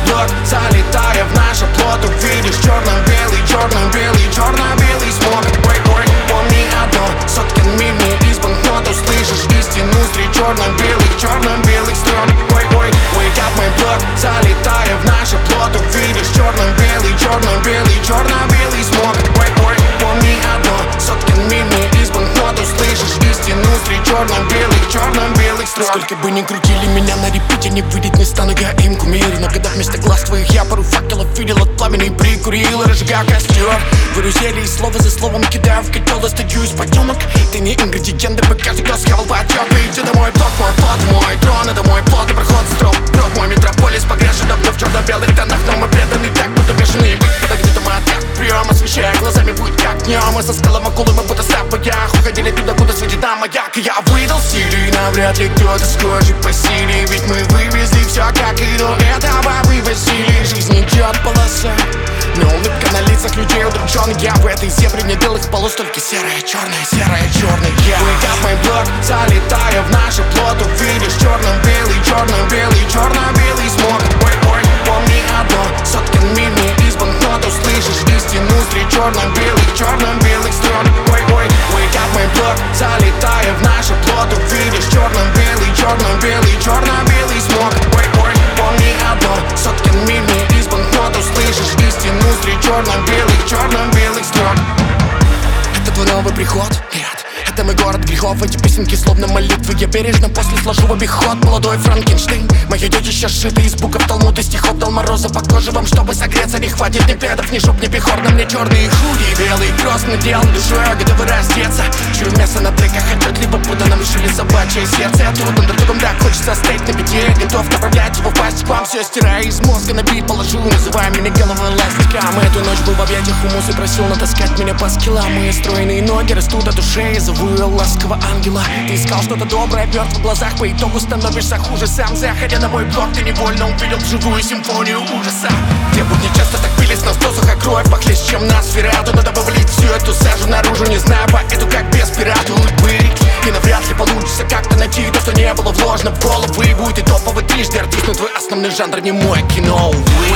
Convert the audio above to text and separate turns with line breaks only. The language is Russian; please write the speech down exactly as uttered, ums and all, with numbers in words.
блог, залетая в наш оплот, увидишь черно-белый, черно-белый, черно-белый смог. Ой-ой, помни одно, сотканными мне из банкнот услышишь истину среди черно-белых, черно-белых строк. Ой-ой, wake up my blog, залетая в наш оплот, увидишь черно-белый, черно-белый, черно-белый смог. Ой-ой, помни одно, сотканными мне из банкнот услышишь истину среди черно-белых, черно-белых строк. Сколько бы ни крутили меня на репите, не выйдет, не стану я им кумир. Но когда вместо глаз твоих я пару факелов видел от пламени, прикурил, разжигая костер. Выру зелье и слово за словом кидаю в котел, достаю из потемок. Ты не ингредиенты, бы каждый кто схавал потек. Иди домой, блок мой плод, мой трон, это мой плод и проход строк. Брод мой метрополис погрешен давно в черно-белых тонах, но мы преданы так, будто бешеные. Подожди, там отряд, прием, освещая глазами путь как днем. Мы со скалом акулы, мы будто став боях, уходили туда, куда светит нам маяк. И я выдал силы, навряд ли кто-то схожий по силе, ведь мы вывезли все, как и до этого вывозили. Жизнь идет полоса, но улыбка на лицах людей удрученных. Я в этой зебре не белых полос, только серая, черная, серая, черная. Wake up my blog, залетая в наш оплот, увидишь черно-белый, черно-белый, черно-белый смог. Ой-ой, помни одно, сотканными мне из банкнот услышишь истину среди черно-белых, черно-белых строк. Ой-ой, wake up my blog, залетая в наш оплот, увидишь черно-белый, черно-белый, черно-белый смог. Ой-ой, помни одно, сотканными мне из банкнот услышишь истину среди черно-белых, черно-белых строк. Это твой новый приход? Нет. Это мой город грехов, эти песенки словно молитвы. Я бережно после сложу в обиход молодой Франкенштейн. Мое детище сшито из букв Талмуд и стихов дал мороза по коже вам, чтобы согреться. Не хватит ни пледов, ни шуб, ни пехор. На мне черные худи, белый кросс надел, душой готовы раздеться. Чую мясо на треках, хотят либо пуда, нам решили собачье сердце. Я трудно, да другом так хочется стоять на беде. Готов направлять его в пасть к вам, все стирая из мозга, на бит положу, называя меня головой ластиком. Эту ночь был в объятиях у музы, просил натаскать меня по скиллам. Мои стройные ноги растут от ушей, зову ласкового ангела. Ты искал что-то доброе, мертв в глазах, по итогу становишься хуже сам. Заходя на мой блог, ты невольно увидел живую симфонию ужаса. Где будни часто так пились, нас досуха кровь похлеще, чем на сферату. Надо бы влить всю эту сажу наружу, не знаю по эту как без пирату быть. И навряд ли получится как-то найти то, что не было вложено в голову. И будет и топовый трижды артист, но твой основной жанр не мой кино, увы.